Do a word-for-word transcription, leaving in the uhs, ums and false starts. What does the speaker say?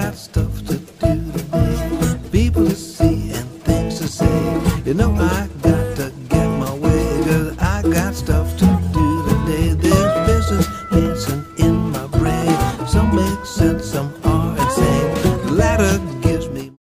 got stuff to do today. People to see and things to say. You know I